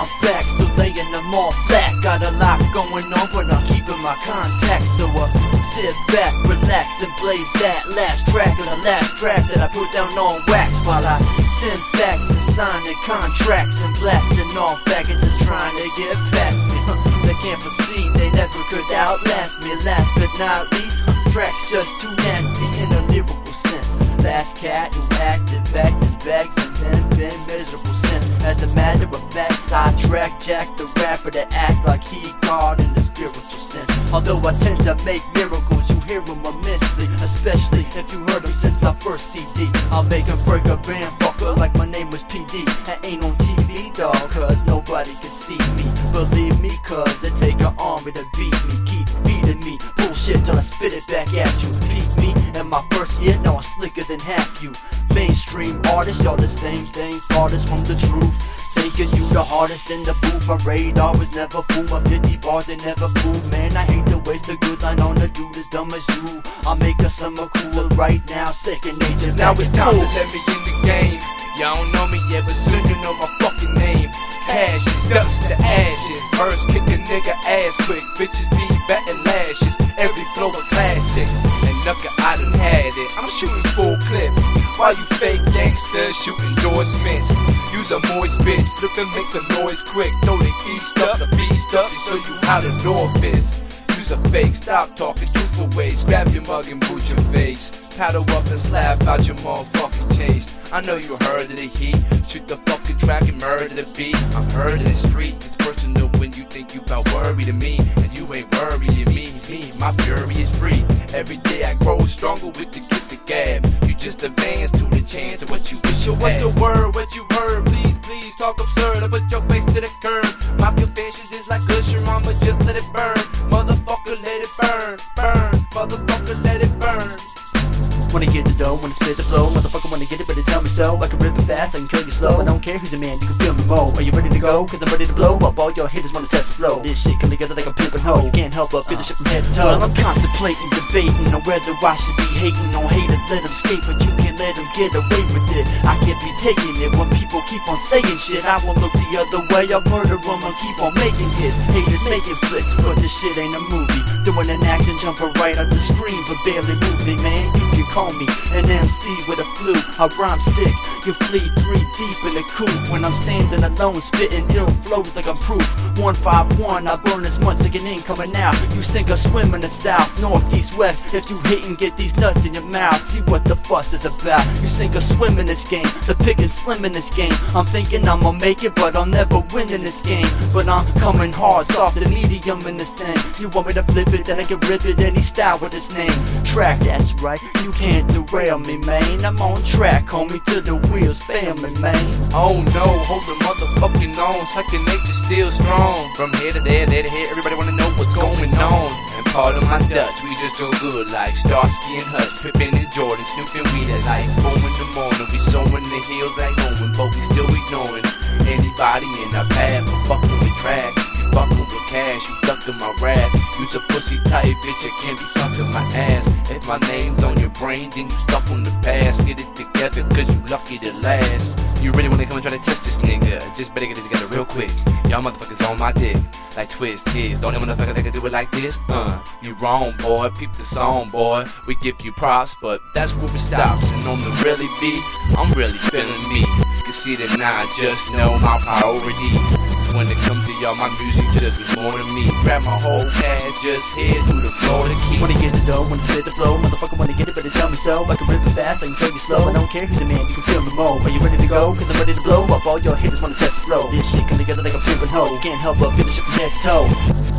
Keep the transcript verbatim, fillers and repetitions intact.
back, still laying them all flat. Got a lot going on, but I'm keeping my contacts. So uh, sit back, relax, and blaze that last track of the last track that I put down on wax. While I send facts and signing contracts and blasting all faggots that's trying to get past me. They can't foresee, they never could outlast me. Last but not least, tracks just too nasty in a lyrical sense. Last cat who acted back his bags and then been miserable since. As a matter of fact, I track Jack the rapper to act like he God in the spiritual sense. Although I tend to make miracles, you hear them immensely, especially if you heard them since our first C D. I'll make him break a band fucker like my name was P D. I ain't on T V, dawg, cause nobody can see me. Believe me, cause it take an army to beat me. Keep feeding me bullshit till I spit it back at you. Peep me in my first year, now I'm slicker than half you. Mainstream artists, y'all the same thing, farthest from the truth. Thinking you the hardest in the booth. My radar was never fool. My fifty bars ain't never fool. Man, I hate to waste a good line on a dude as dumb as you. I'll make a summer cooler right now, second nature. Now it's time to let me in the game. Y'all don't know me yet, but soon you know my fucking name. Ashes, dust to ashes. First kick a nigga ass quick. Bitches be batting lashes. Every flow a classic. And knucker, I done had it. I'm shooting full clips while you fake gangsters shoot endorsements. Use a moist bitch, flip and make some noise quick. Throw the east up, the beast up, to show you how the north is. Use a fake, stop talking truthful ways. Grab your mug and boot your face. Paddle up and slap out your motherfucking taste. I know you heard of the heat. Shoot the fucking track and murder the beat. I'm heard in the street. It's personal when you think you about worry to me, and you ain't worrying me. Me, my fury is free. Every day I grow stronger with the gift of gab. You just advance to the chance of what you wish you had. What's the word? What you heard? Please, please talk absurd. I put your face to the curb. My confessions is like Usher, mama, just let it burn. Motherfucker, let it burn, burn. Motherfucker, let it burn. Wanna get the dough, wanna spit the flow. Motherfucker wanna get it, but they tell me so. I can rip it fast, I can kill you slow. I don't care who's a man, you can feel me more. Are you ready to go? Cause I'm ready to blow up. All your haters wanna test the flow. This shit come together like a pimpin' hoe. You can't help but feel the shit from head to toe. Well, I'm contemplating, debating on whether I should be hating on haters. Let them escape, but you can't let them get away with it. I can't be taking it when people keep on saying shit. I won't look the other way, I'll murder them and keep on making hits. Haters making flicks, but this shit ain't a movie. Doing an act and jumping right out the screen, but barely moving, man. You can call me an M C with a flu. I rhyme sick, you flee three deep in the coop. When I'm standing alone, spitting ill flows like I'm proof. one five one, I burn as much like an in coming out. You sink or swim in the south, north, east, west. If you hate and get these nuts in your mouth, see what the fuss is about. You sink or swim in this game, the pick and slim in this game. I'm thinking I'ma make it, but I'll never win in this game. But I'm coming hard, soft and medium in this thing. You want me to flip it, then I can rip it any style with this name. Track, that's right, you can't derail me, man. I'm on track, homie, till the wheels fail me, man. Oh no, hold the motherfucking on. Second nature still strong. From here to there, there to here, everybody wanna know what's going on. And part of my Dutch, we just do good like Starsky and Hutch, Pippin and Jordan, snooping weed at like four in the morning. We sowing the hills like knowing, but we still ignoring anybody in our path for fucking with track. You fucking with cash, you ducking my rap. You's a pussy type bitch, I can't be sucking my ass. If my name's on your brain, then you stuck on the past. Get it together, cause you lucky to last. You really wanna come and try to test this nigga? Just better get it together real quick. Y'all motherfuckers on my dick, like Twist is. Don't ever motherfucker that can do it like this. Uh, you wrong, boy. Peep the song, boy. We give you props, but that's where it stops. And on the really beat, I'm really feeling me. You can see that now, I just know my priorities. So when it comes to y'all, my music just be more than me. Grab my whole cash, just head through the floor to keep. Wanna get the dough, wanna spit the flow. Motherfucker wanna get it, but they tell me so. I can rip it fast, I can kill you slow. I don't care who's a man, you can feel me more. Are you ready to go? Cause I'm ready to blow up. All your haters wanna test the flow. This shit come together like a pimpin' hoe. You can't help but feel the shit from head to toe.